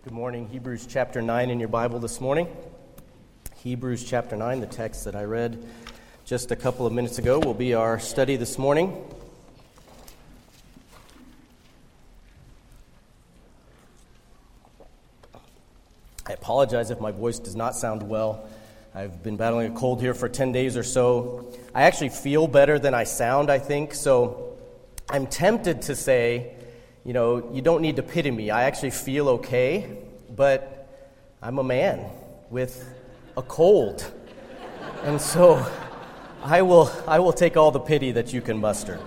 Good morning. Hebrews chapter 9 in your Bible this morning. Hebrews chapter 9, the text that I read just a couple of minutes ago, will be our study this morning. I apologize if my voice does not sound well. I've been battling a cold here for 10 days or so. I actually feel better than I sound, I think, so I'm tempted to say, you know, you don't need to pity me. I actually feel okay, but I'm a man with a cold. And so I will take all the pity that you can muster.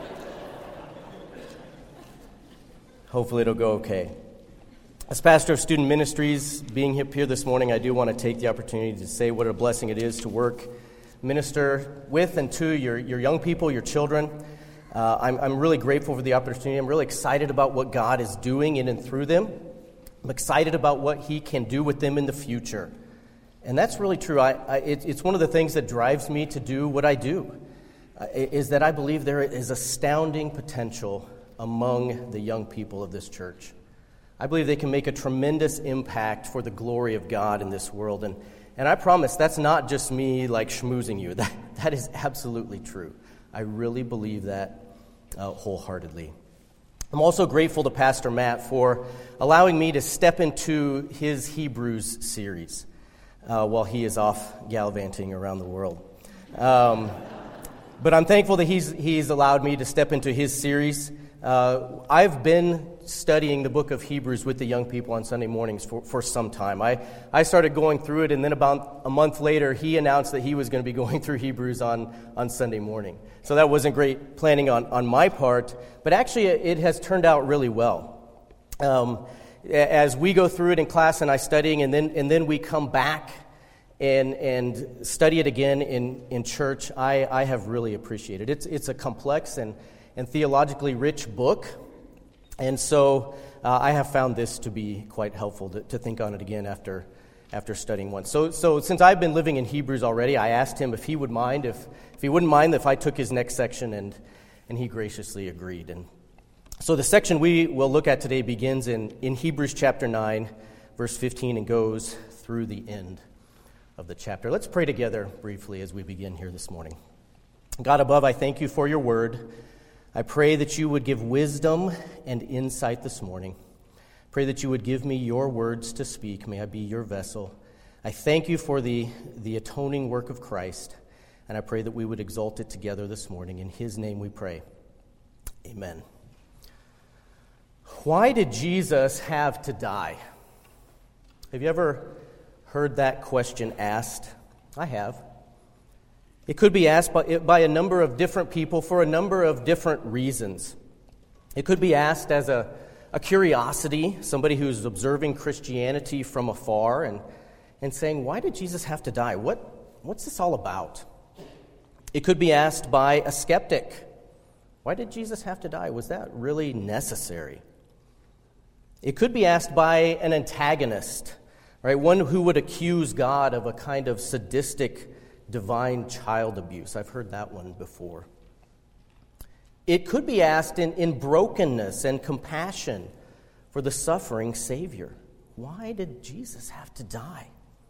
Hopefully it'll go okay. As pastor of student ministries, being up here this morning, I do want to take the opportunity to say what a blessing it is to work, minister with and to your young people, your children. I'm really grateful for the opportunity. I'm really excited about what God is doing in and through them. I'm excited about what He can do with them in the future. And that's really true. It's one of the things that drives me to do what I do, is that I believe there is astounding potential among the young people of this church. I believe they can make a tremendous impact for the glory of God in this world. And I promise that's not just me like schmoozing you. That is absolutely true. I really believe that wholeheartedly. I'm also grateful to Pastor Matt for allowing me to step into his Hebrews series while he is off gallivanting around the world. But I'm thankful that he's allowed me to step into his series. I've been studying the book of Hebrews with the young people on Sunday mornings for some time. I started going through it, and then about a month later, he announced that he was going to be going through Hebrews on Sunday morning. So that wasn't great planning on my part, but actually it has turned out really well. As we go through it in class and I studying, and then we come back and study it again in church, I have really appreciated it. It's a complex and theologically rich book. And so I have found this to be quite helpful to think on it again after studying once. So since I've been living in Hebrews already, I asked him if he wouldn't mind if I took his next section, and he graciously agreed. And so the section we will look at today begins in Hebrews chapter 9, verse 15, and goes through the end of the chapter. Let's pray together briefly as we begin here this morning. God above, I thank you for your word. I pray that you would give wisdom and insight this morning. Pray that you would give me your words to speak. May I be your vessel. I thank you for the atoning work of Christ, and I pray that we would exalt it together this morning. In his name we pray. Amen. Why did Jesus have to die? Have you ever heard that question asked? I have. It could be asked by a number of different people for a number of different reasons. It could be asked as a curiosity, somebody who's observing Christianity from afar and saying, why did Jesus have to die? What's this all about? It could be asked by a skeptic. Why did Jesus have to die? Was that really necessary? It could be asked by an antagonist, right? One who would accuse God of a kind of sadistic divine child abuse. I've heard that one before. It could be asked in brokenness and compassion for the suffering Savior. Why did Jesus have to die?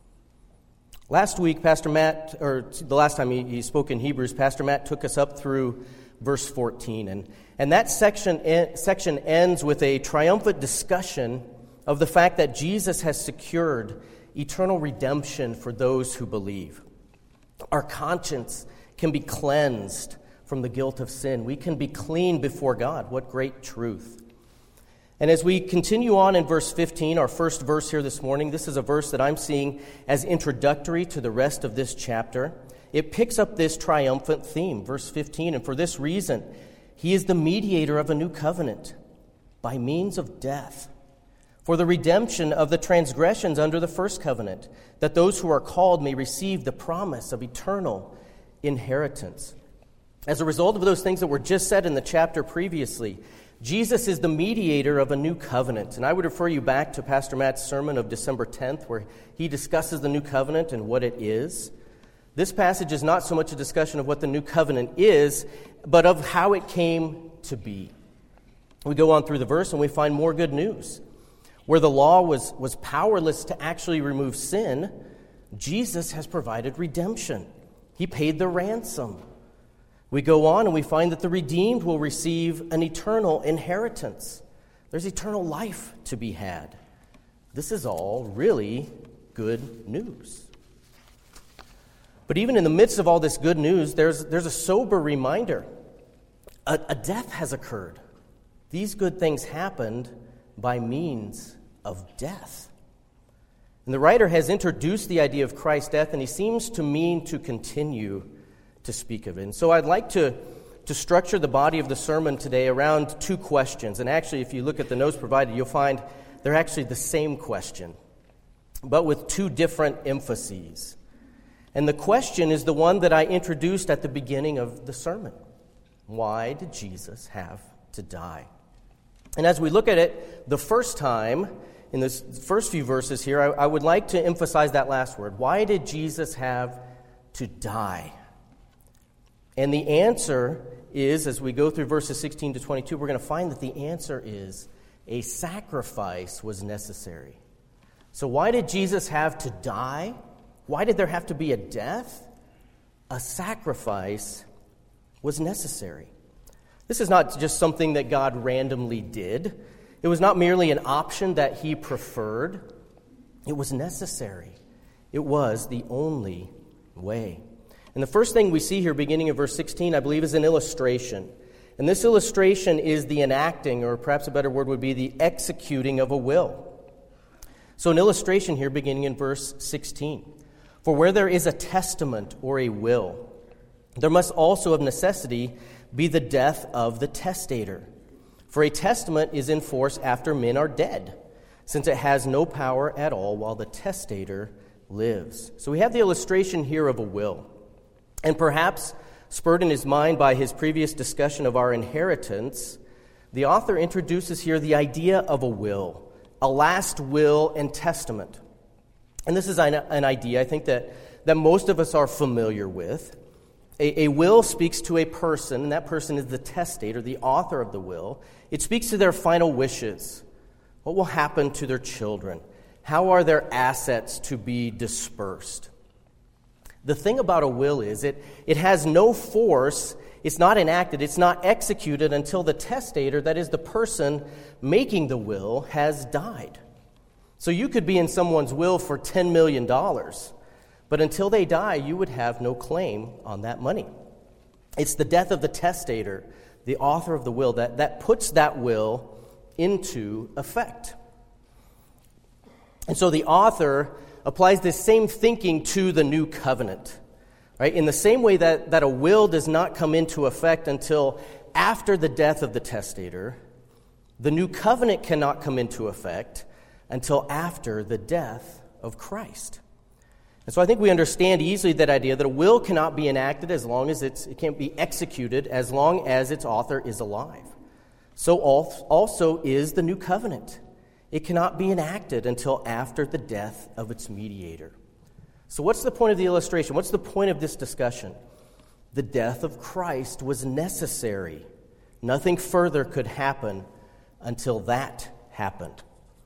Last week, Pastor Matt, or the last time he spoke in Hebrews, Pastor Matt took us up through verse 14. And that section ends with a triumphant discussion of the fact that Jesus has secured eternal redemption for those who believe. Our conscience can be cleansed from the guilt of sin. We can be clean before God. What great truth. And as we continue on in verse 15, our first verse here this morning, this is a verse that I'm seeing as introductory to the rest of this chapter. It picks up this triumphant theme, verse 15, and for this reason, he is the mediator of a new covenant by means of death, for the redemption of the transgressions under the first covenant, that those who are called may receive the promise of eternal inheritance. As a result of those things that were just said in the chapter previously, Jesus is the mediator of a new covenant. And I would refer you back to Pastor Matt's sermon of December 10th, where he discusses the new covenant and what it is. This passage is not so much a discussion of what the new covenant is, but of how it came to be. We go on through the verse and we find more good news. Where the law was powerless to actually remove sin, Jesus has provided redemption. He paid the ransom. We go on and we find that the redeemed will receive an eternal inheritance. There's eternal life to be had. This is all really good news. But even in the midst of all this good news, there's a sober reminder. A death has occurred. These good things happened by means of death. And the writer has introduced the idea of Christ's death, and he seems to mean to continue to speak of it. And so I'd like to structure the body of the sermon today around two questions. And actually, if you look at the notes provided, you'll find they're actually the same question, but with two different emphases. And the question is the one that I introduced at the beginning of the sermon. Why did Jesus have to die? And as we look at it the first time, in this first few verses here, I would like to emphasize that last word. Why did Jesus have to die? And the answer is, as we go through verses 16 to 22, we're going to find that the answer is a sacrifice was necessary. So why did Jesus have to die? Why did there have to be a death? A sacrifice was necessary. This is not just something that God randomly did. It was not merely an option that he preferred. It was necessary. It was the only way. And the first thing we see here, beginning in verse 16, I believe, is an illustration. And this illustration is the enacting, or perhaps a better word would be the executing of a will. So an illustration here, beginning in verse 16. For where there is a testament or a will, there must also of necessity be the death of the testator. For a testament is in force after men are dead, since it has no power at all while the testator lives. So we have the illustration here of a will. And perhaps, spurred in his mind by his previous discussion of our inheritance, the author introduces here the idea of a will, a last will and testament. And this is an idea I think that most of us are familiar with. A will speaks to a person, and that person is the testator, the author of the will. It speaks to their final wishes. What will happen to their children? How are their assets to be dispersed? The thing about a will is it has no force, it's not enacted, it's not executed until the testator, that is the person making the will, has died. So you could be in someone's will for $10 million, but until they die, you would have no claim on that money. It's the death of the testator, the author of the will, that puts that will into effect. And so the author applies this same thinking to the new covenant. Right? In the same way that a will does not come into effect until after the death of the testator, the new covenant cannot come into effect until after the death of Christ. And so I think we understand easily that idea that a will cannot be enacted as long as it can't be executed as long as its author is alive. So also is the new covenant. It cannot be enacted until after the death of its mediator. So what's the point of the illustration? What's the point of this discussion? The death of Christ was necessary. Nothing further could happen until that happened.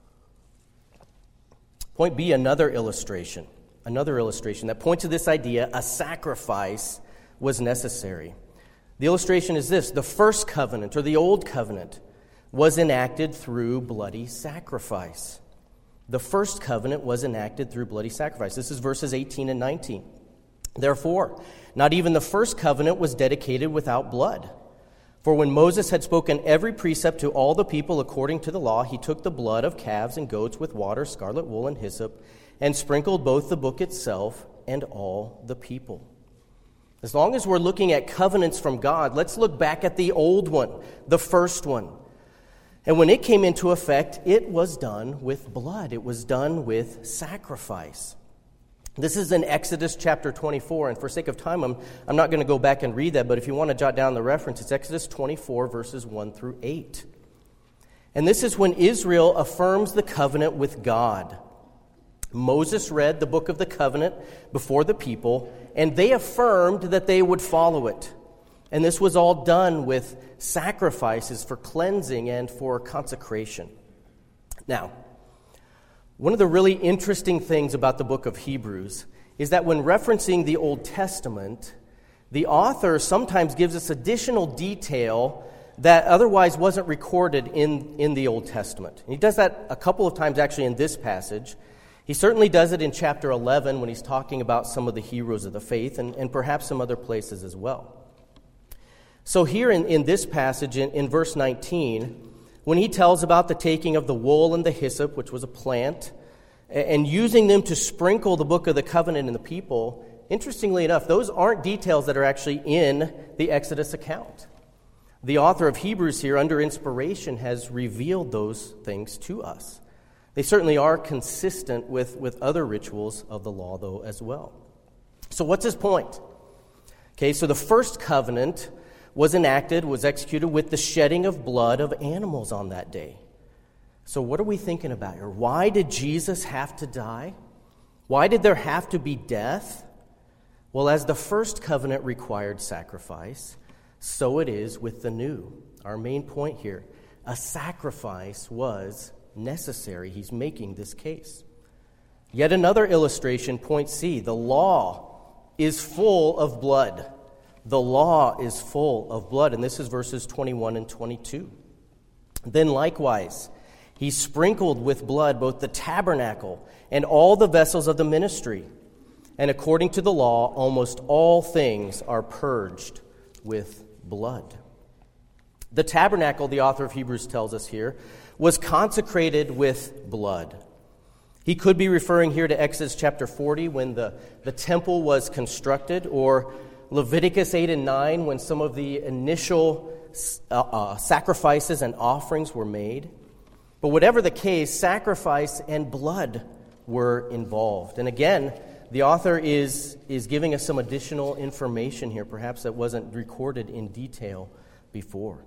Point B, another illustration that points to this idea: a sacrifice was necessary. The illustration is this: the first covenant, or the old covenant, was enacted through bloody sacrifice. The first covenant was enacted through bloody sacrifice. This is verses 18 and 19. Therefore, not even the first covenant was dedicated without blood. For when Moses had spoken every precept to all the people according to the law, he took the blood of calves and goats with water, scarlet wool, and hyssop, and sprinkled both the book itself and all the people. As long as we're looking at covenants from God, let's look back at the old one, the first one. And when it came into effect, it was done with blood. It was done with sacrifice. This is in Exodus chapter 24, and for sake of time, I'm not going to go back and read that, but if you want to jot down the reference, it's Exodus 24, verses 1 through 8. And this is when Israel affirms the covenant with God. Moses read the book of the covenant before the people, and they affirmed that they would follow it. And this was all done with sacrifices for cleansing and for consecration. Now, One of the really interesting things about the book of Hebrews is that when referencing the Old Testament, the author sometimes gives us additional detail that otherwise wasn't recorded in the Old Testament. And he does that a couple of times actually in this passage. He certainly does it in chapter 11 when he's talking about some of the heroes of the faith and perhaps some other places as well. So here in this passage, in verse 19, when he tells about the taking of the wool and the hyssop, which was a plant, and using them to sprinkle the book of the covenant in the people, interestingly enough, those aren't details that are actually in the Exodus account. The author of Hebrews here, under inspiration, has revealed those things to us. They certainly are consistent with other rituals of the law, though, as well. So what's his point? Okay, so the first covenant was executed with the shedding of blood of animals on that day. So what are we thinking about here? Why did Jesus have to die? Why did there have to be death? Well, as the first covenant required sacrifice, so it is with the new. Our main point here, a sacrifice was necessary. He's making this case. Yet another illustration, point C, the law is full of blood. The law is full of blood, and this is verses 21 and 22. Then likewise, he sprinkled with blood both the tabernacle and all the vessels of the ministry. And according to the law, almost all things are purged with blood. The tabernacle, the author of Hebrews tells us here, was consecrated with blood. He could be referring here to Exodus chapter 40 when the temple was constructed, or Leviticus 8 and 9 when some of the initial sacrifices and offerings were made. But whatever the case, sacrifice and blood were involved. And again, the author is giving us some additional information here, perhaps that wasn't recorded in detail before.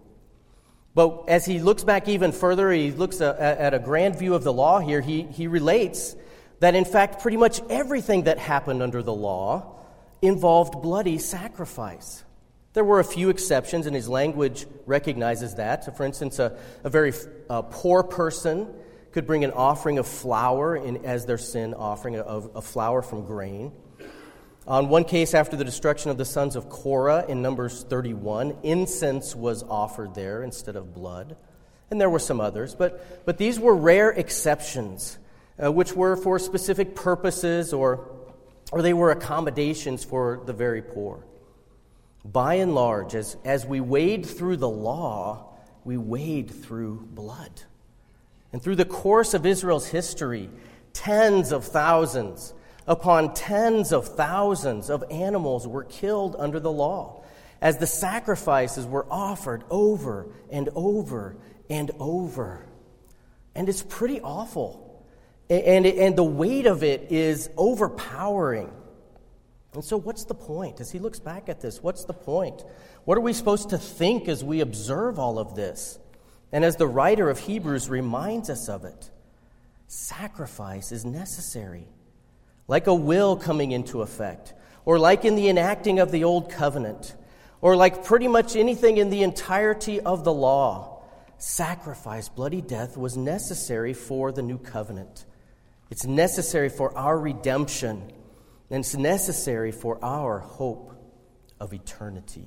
But as he looks back even further, he looks at a grand view of the law here, he relates that in fact pretty much everything that happened under the law involved bloody sacrifice. There were a few exceptions, and his language recognizes that. So for instance, a very poor person could bring an offering of flour as their sin offering, of flour from grain. On one case, after the destruction of the sons of Korah in Numbers 31, incense was offered there instead of blood. And there were some others, but these were rare exceptions, which were for specific purposes or they were accommodations for the very poor. By and large, as we wade through the law, we wade through blood. And through the course of Israel's history, tens of thousands upon tens of thousands of animals were killed under the law, as the sacrifices were offered over and over and over. And it's pretty awful. And the weight of it is overpowering. And so what's the point? As he looks back at this, what's the point? What are we supposed to think as we observe all of this? And as the writer of Hebrews reminds us of it, sacrifice is necessary. Like a will coming into effect, or like in the enacting of the old covenant, or like pretty much anything in the entirety of the law, sacrifice, bloody death, was necessary for the new covenant. It's necessary for our redemption, and it's necessary for our hope of eternity.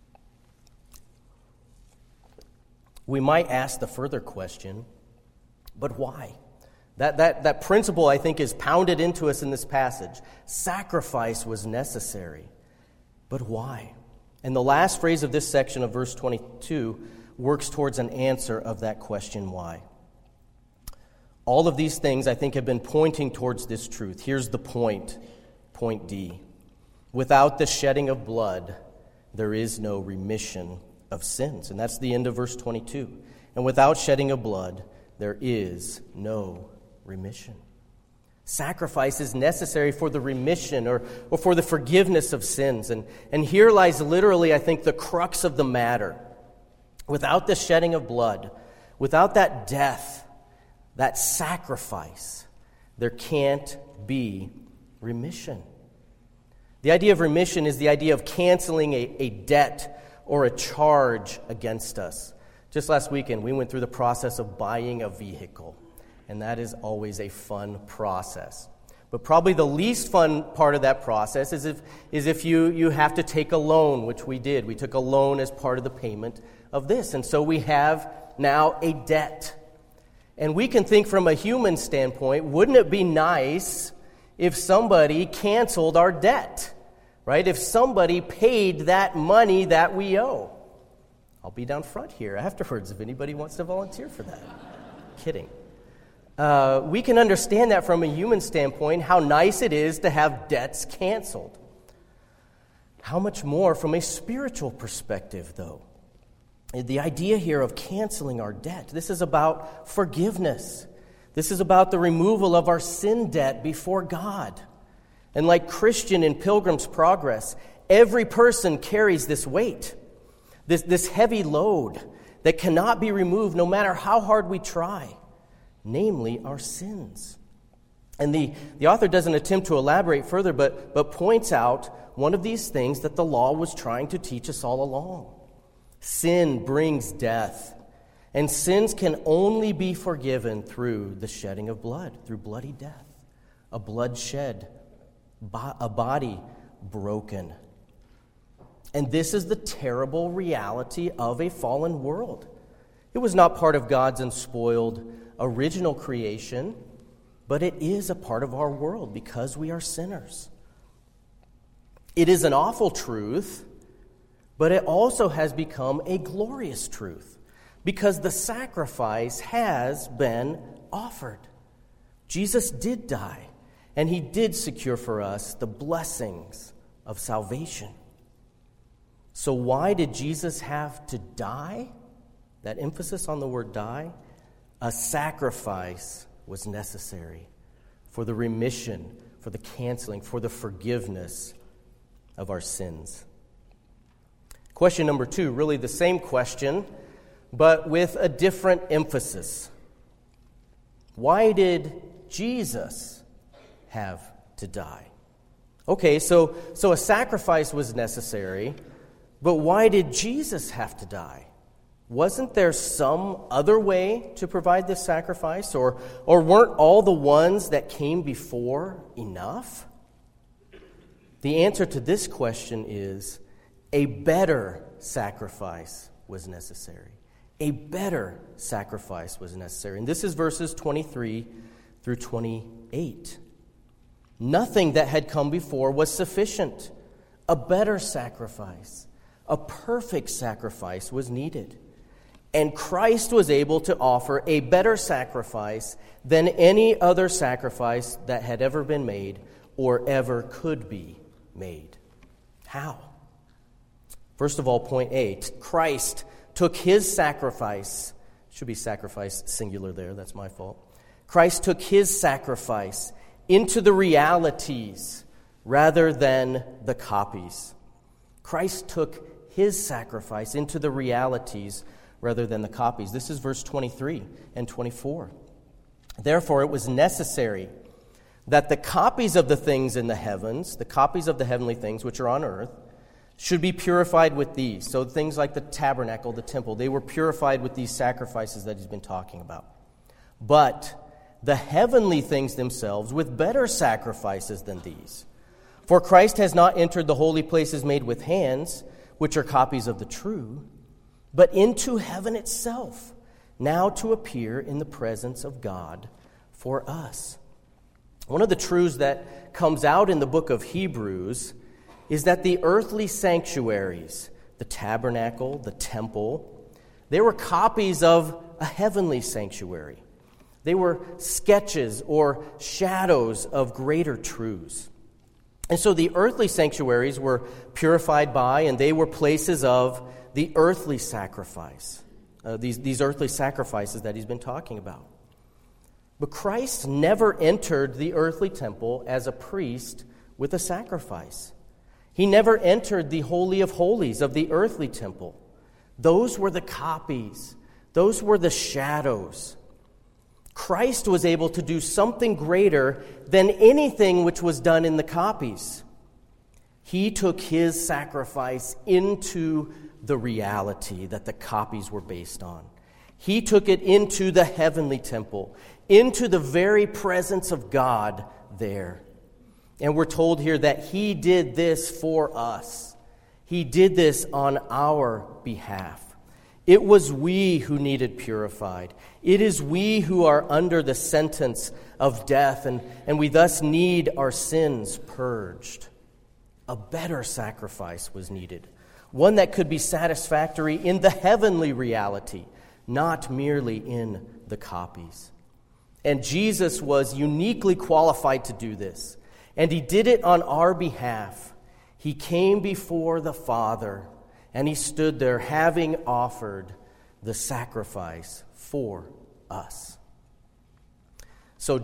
We might ask the further question, but why? That principle, I think, is pounded into us in this passage. Sacrifice was necessary. But why? And the last phrase of this section of verse 22 works towards an answer of that question, why? All of these things, I think, have been pointing towards this truth. Here's the point, point D. Without the shedding of blood, there is no remission of sins. And that's the end of verse 22. And without shedding of blood, there is no remission. Sacrifice is necessary for the remission or for the forgiveness of sins. And here lies literally, I think, the crux of the matter. Without the shedding of blood, without that death, that sacrifice, there can't be remission. The idea of remission is the idea of canceling a debt or a charge against us. Just last weekend, we went through the process of buying a vehicle. and that is always a fun process. But probably the least fun part of that process is if you have to take a loan, which we did. We took a loan as part of the payment of this. And so we have now a debt. And we can think from a human standpoint, wouldn't it be nice if somebody canceled our debt? Right? If somebody paid that money that we owe. I'll be down front here afterwards if anybody wants to volunteer for that. Kidding. We can understand that from a human standpoint, how nice it is to have debts canceled. How much more from a spiritual perspective, though? The idea here of canceling our debt, this is about forgiveness. This is about the removal of our sin debt before God. And like Christian in Pilgrim's Progress, every person carries this weight, this heavy load that cannot be removed no matter how hard we try. Namely, our sins. And the author doesn't attempt to elaborate further, but points out one of these things that the law was trying to teach us all along. Sin brings death, and sins can only be forgiven through the shedding of blood, through bloody death, a blood shed, a body broken. And this is the terrible reality of a fallen world. It was not part of God's unspoiled original creation, but it is a part of our world because we are sinners. It is an awful truth, but it also has become a glorious truth because the sacrifice has been offered. Jesus did die, and he did secure for us the blessings of salvation. So why did Jesus have to die? That emphasis on the word die. A sacrifice was necessary for the remission, for the canceling, for the forgiveness of our sins. Question number 2, really the same question, but with a different emphasis. Why did Jesus have to die? Okay, so a sacrifice was necessary, but why did Jesus have to die? Wasn't there some other way to provide this sacrifice? Or weren't all the ones that came before enough? The answer to this question is a better sacrifice was necessary. A better sacrifice was necessary. And this is verses 23 through 28. Nothing that had come before was sufficient. A better sacrifice, a perfect sacrifice was needed. And Christ was able to offer a better sacrifice than any other sacrifice that had ever been made or ever could be made. How? First of all, point A, Christ took his sacrifice. Should be sacrifice singular there, that's my fault. Christ took his sacrifice into the realities rather than the copies. Christ took his sacrifice into the realities rather than the copies. This is verse 23 and 24. Therefore, it was necessary that the copies of the things in the heavens, the copies of the heavenly things which are on earth, should be purified with these. So things like the tabernacle, the temple, they were purified with these sacrifices that he's been talking about. But the heavenly things themselves with better sacrifices than these. For Christ has not entered the holy places made with hands, which are copies of the true, but into heaven itself, now to appear in the presence of God for us. One of the truths that comes out in the book of Hebrews is that the earthly sanctuaries, the tabernacle, the temple, they were copies of a heavenly sanctuary. They were sketches or shadows of greater truths. And so the earthly sanctuaries were purified by, and they were places of the earthly sacrifice, these earthly sacrifices that he's been talking about. But Christ never entered the earthly temple as a priest with a sacrifice. He never entered the Holy of Holies of the earthly temple. Those were the copies. Those were the shadows. Christ was able to do something greater than anything which was done in the copies. He took his sacrifice into the reality that the copies were based on. He took it into the heavenly temple, into the very presence of God there. And we're told here that He did this for us. He did this on our behalf. It was we who needed purified. It is we who are under the sentence of death, and we thus need our sins purged. A better sacrifice was needed, one that could be satisfactory in the heavenly reality, not merely in the copies. And Jesus was uniquely qualified to do this, and He did it on our behalf. He came before the Father, and He stood there having offered the sacrifice for us. So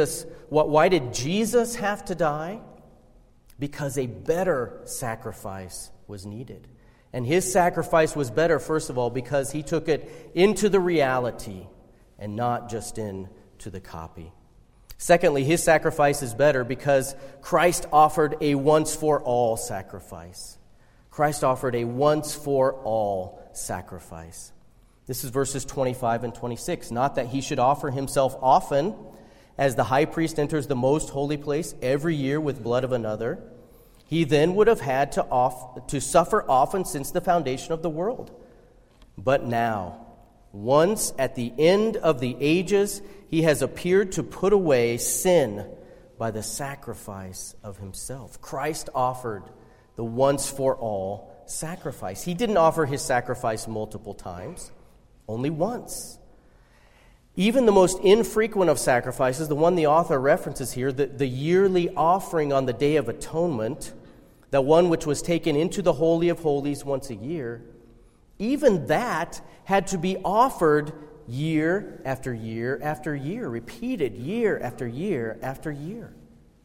why did Jesus have to die? Because a better sacrifice was needed. And His sacrifice was better, first of all, because He took it into the reality and not just into the copy. Secondly, His sacrifice is better because Christ offered a once-for-all sacrifice. Christ offered a once-for-all sacrifice. This is verses 25 and 26. Not that He should offer Himself often, as the high priest enters the most holy place every year with blood of another. He then would have had to suffer often since the foundation of the world. But now, once at the end of the ages, He has appeared to put away sin by the sacrifice of Himself. Christ offered the once-for-all sacrifice. He didn't offer His sacrifice multiple times, only once. Even the most infrequent of sacrifices, the one the author references here, the yearly offering on the Day of Atonement, the one which was taken into the Holy of Holies once a year, even that had to be offered year after year after year, repeated year after year after year.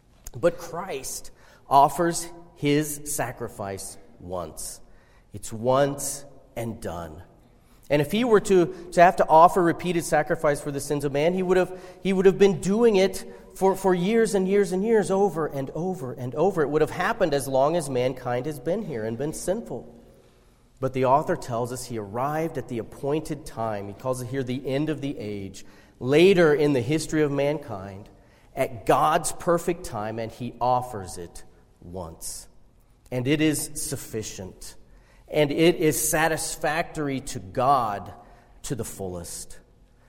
But Christ offers His sacrifice once. It's once and done. And if He were to have to offer repeated sacrifice for the sins of man, He would have been doing it for years and years and years, over and over and over. It would have happened as long as mankind has been here and been sinful. But the author tells us He arrived at the appointed time. He calls it here the end of the age, later in the history of mankind, at God's perfect time, and He offers it once. And it is sufficient. And it is satisfactory to God to the fullest.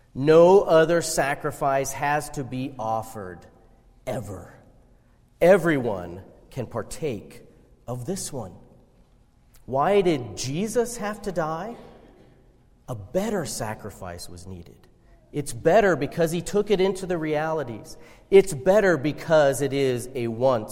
No other sacrifice has to be offered, ever. Everyone can partake of this one. Why did Jesus have to die? A better sacrifice was needed. It's better because He took it into the realities. It's better because it is a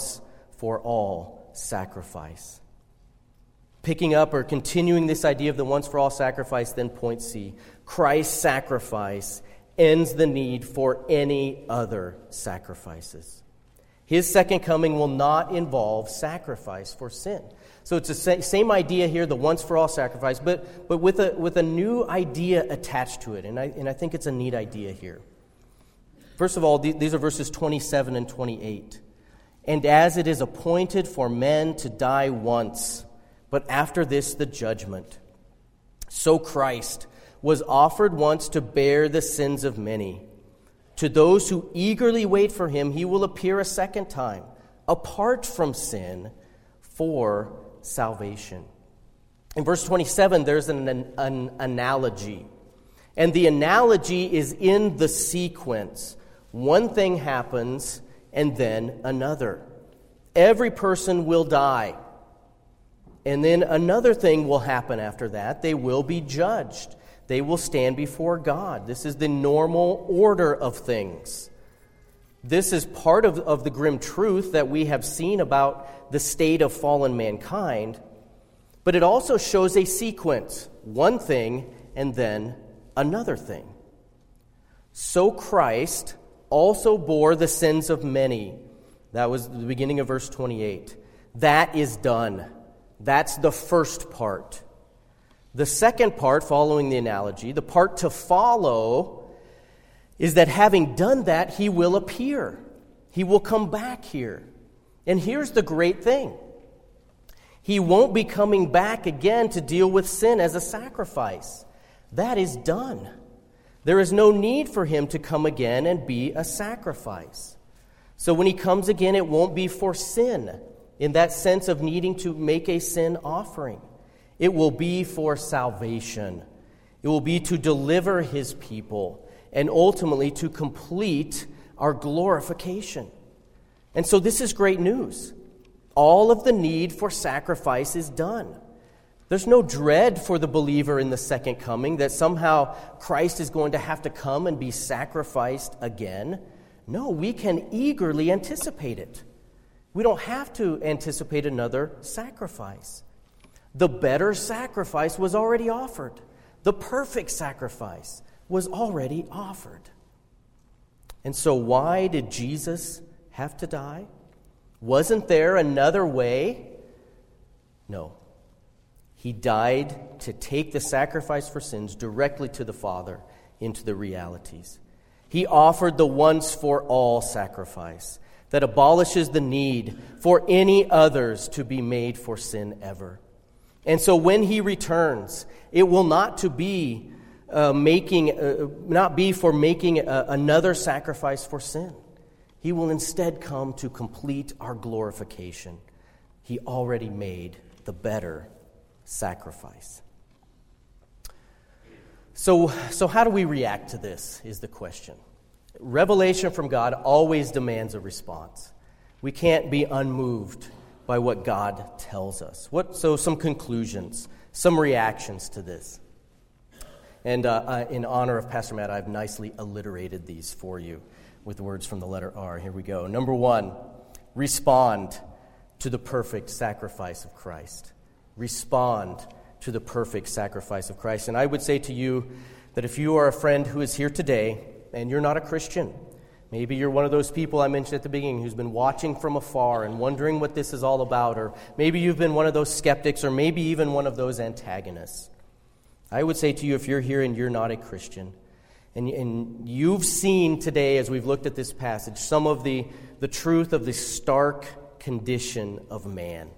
once-for-all sacrifice. Picking up or continuing this idea of the once-for-all sacrifice, then point C. Christ's sacrifice ends the need for any other sacrifices. His second coming will not involve sacrifice for sin. So it's the same idea here, the once-for-all sacrifice, but with a new idea attached to it. And I think it's a neat idea here. First of all, these are verses 27 and 28. And as it is appointed for men to die once, but after this the judgment, so Christ was offered once to bear the sins of many. To those who eagerly wait for Him, He will appear a second time, apart from sin, for salvation. In verse 27, there's an analogy. And the analogy is in the sequence. One thing happens, and then another. Every person will die. And then another thing will happen after that. They will be judged. They will stand before God. This is the normal order of things. This is part of the grim truth that we have seen about the state of fallen mankind. But it also shows a sequence. One thing and then another thing. So Christ also bore the sins of many. That was the beginning of verse 28. That is done. That's the first part. The second part, following the analogy, the part to follow, is that having done that, He will appear. He will come back here. And here's the great thing. He won't be coming back again to deal with sin as a sacrifice. That is done. There is no need for him to come again and be a sacrifice. So when he comes again, it won't be for sin, in that sense of needing to make a sin offering. It will be for salvation. It will be to deliver his people and ultimately to complete our glorification. And so this is great news. All of the need for sacrifice is done. There's no dread for the believer in the second coming that somehow Christ is going to have to come and be sacrificed again. No, we can eagerly anticipate it. We don't have to anticipate another sacrifice. The better sacrifice was already offered. The perfect sacrifice was already offered. And so why did Jesus have to die? Wasn't there another way? No. He died to take the sacrifice for sins directly to the Father into the realities. He offered the once-for-all sacrifice that abolishes the need for any others to be made for sin ever. And so when he returns, it will not be for making another sacrifice for sin. He will instead come to complete our glorification. He already made the better sacrifice. So how do we react to this is the question. Revelation from God always demands a response. We can't be unmoved by what God tells us. So some conclusions, some reactions to this. And in honor of Pastor Matt, I've nicely alliterated these for you with words from the letter R. Here we go. Number 1, respond to the perfect sacrifice of Christ. Respond to the perfect sacrifice of Christ. And I would say to you that if you are a friend who is here today and you're not a Christian, maybe you're one of those people I mentioned at the beginning who's been watching from afar and wondering what this is all about, or maybe you've been one of those skeptics, or maybe even one of those antagonists. I would say to you, if you're here and you're not a Christian, and you've seen today, as we've looked at this passage, some of the truth of the stark condition of man.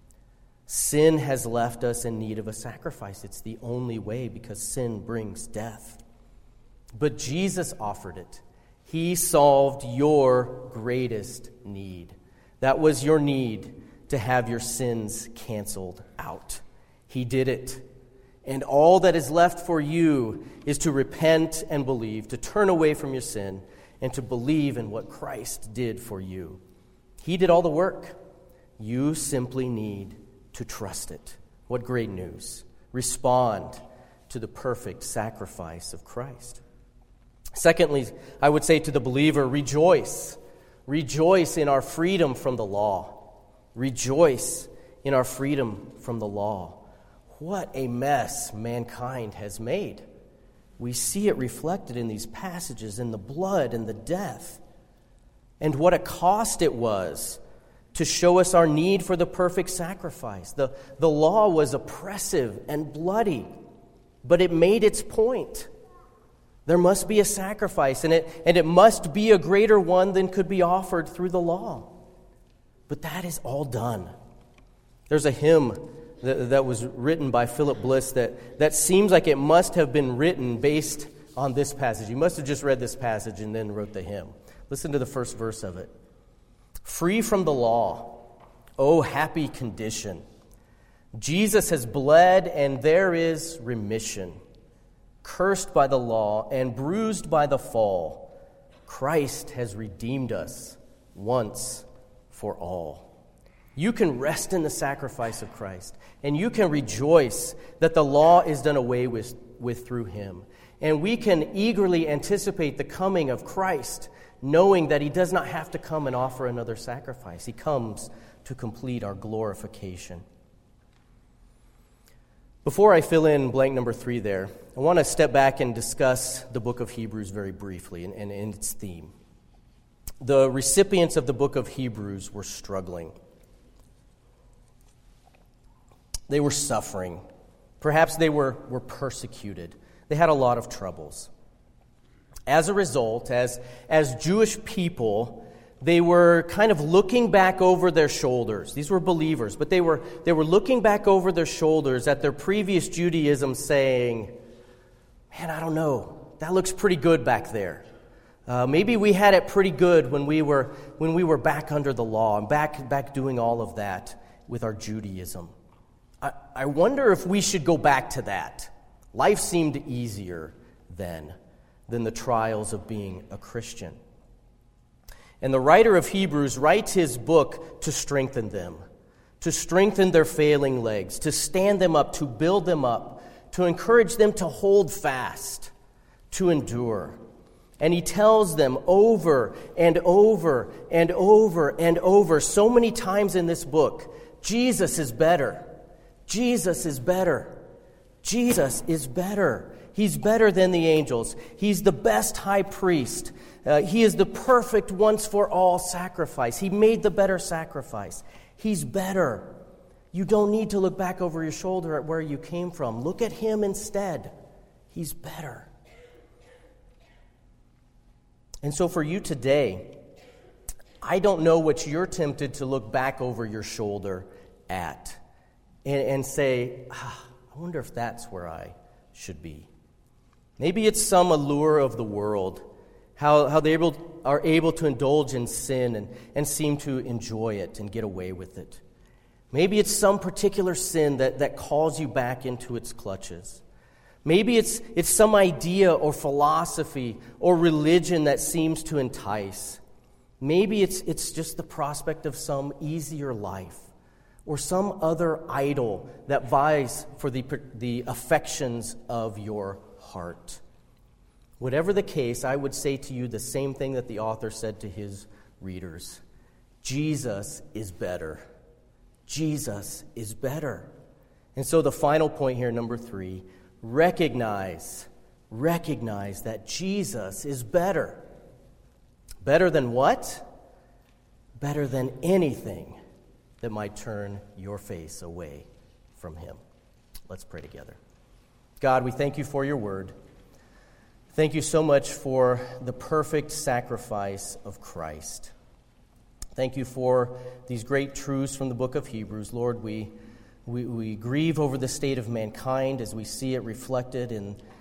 Sin has left us in need of a sacrifice. It's the only way, because sin brings death. But Jesus offered it. He solved your greatest need. That was your need to have your sins canceled out. He did it. And all that is left for you is to repent and believe, to turn away from your sin, and to believe in what Christ did for you. He did all the work. You simply need to trust it. What great news. Respond to the perfect sacrifice of Christ. Secondly, I would say to the believer, rejoice. Rejoice in our freedom from the law. Rejoice in our freedom from the law. What a mess mankind has made. We see it reflected in these passages, in the blood and the death. And what a cost it was to show us our need for the perfect sacrifice. The law was oppressive and bloody, but it made its point. There must be a sacrifice, and it must be a greater one than could be offered through the law. But that is all done. There's a hymn that was written by Philip Bliss that seems like it must have been written based on this passage. He must have just read this passage and then wrote the hymn. Listen to the first verse of it. Free from the law, oh happy condition. Jesus has bled and there is remission. Cursed by the law and bruised by the fall, Christ has redeemed us once for all. You can rest in the sacrifice of Christ, and you can rejoice that the law is done away with through him. And we can eagerly anticipate the coming of Christ, knowing that he does not have to come and offer another sacrifice. He comes to complete our glorification. Before I fill in blank number 3 there, I want to step back and discuss the book of Hebrews very briefly and its theme. The recipients of the book of Hebrews were struggling. They were suffering. Perhaps they were persecuted. They had a lot of troubles. As a result, as Jewish people, they were kind of looking back over their shoulders. These were believers, but they were looking back over their shoulders at their previous Judaism saying, man, I don't know. that looks pretty good back there. Maybe we had it pretty good when we were back under the law and back doing all of that with our Judaism. I wonder if we should go back to that. Life seemed easier then than the trials of being a Christian. And the writer of Hebrews writes his book to strengthen them, to strengthen their failing legs, to stand them up, to build them up, to encourage them to hold fast, to endure. And he tells them over and over and over and over so many times in this book, Jesus is better. Jesus is better. Jesus is better. He's better than the angels. He's the best high priest. He is the perfect once-for-all sacrifice. He made the better sacrifice. He's better. You don't need to look back over your shoulder at where you came from. Look at him instead. He's better. And so for you today, I don't know what you're tempted to look back over your shoulder at and say, I wonder if that's where I should be. Maybe it's some allure of the world, how they are able to indulge in sin and seem to enjoy it and get away with it. Maybe it's some particular sin that calls you back into its clutches. Maybe it's some idea or philosophy or religion that seems to entice. Maybe it's just the prospect of some easier life or some other idol that vies for the affections of your heart. Whatever the case, I would say to you the same thing that the author said to his readers. Jesus is better. Jesus is better. And so the final point here, number 3, recognize that Jesus is better. Better than what? Better than anything that might turn your face away from him. Let's pray together. God, we thank you for your word. Thank you so much for the perfect sacrifice of Christ. Thank you for these great truths from the book of Hebrews. Lord, we grieve over the state of mankind as we see it reflected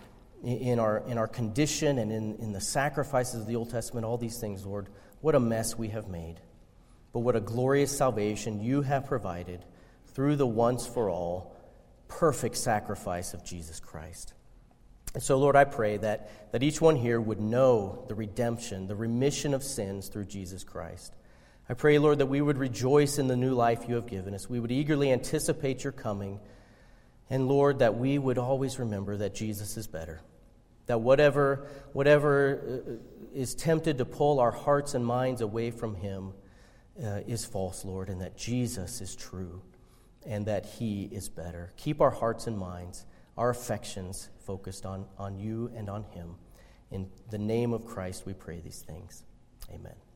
in our condition and in the sacrifices of the Old Testament, all these things, Lord. What a mess we have made. But what a glorious salvation you have provided through the once-for-all perfect sacrifice of Jesus Christ. And so, Lord, I pray that each one here would know the redemption, the remission of sins through Jesus Christ. I pray, Lord, that we would rejoice in the new life you have given us. We would eagerly anticipate your coming. And, Lord, that we would always remember that Jesus is better. That whatever is tempted to pull our hearts and minds away from him is false, Lord, and that Jesus is true and that he is better. Keep our hearts and minds, our affections focused on you and on him. In the name of Christ we pray these things. Amen.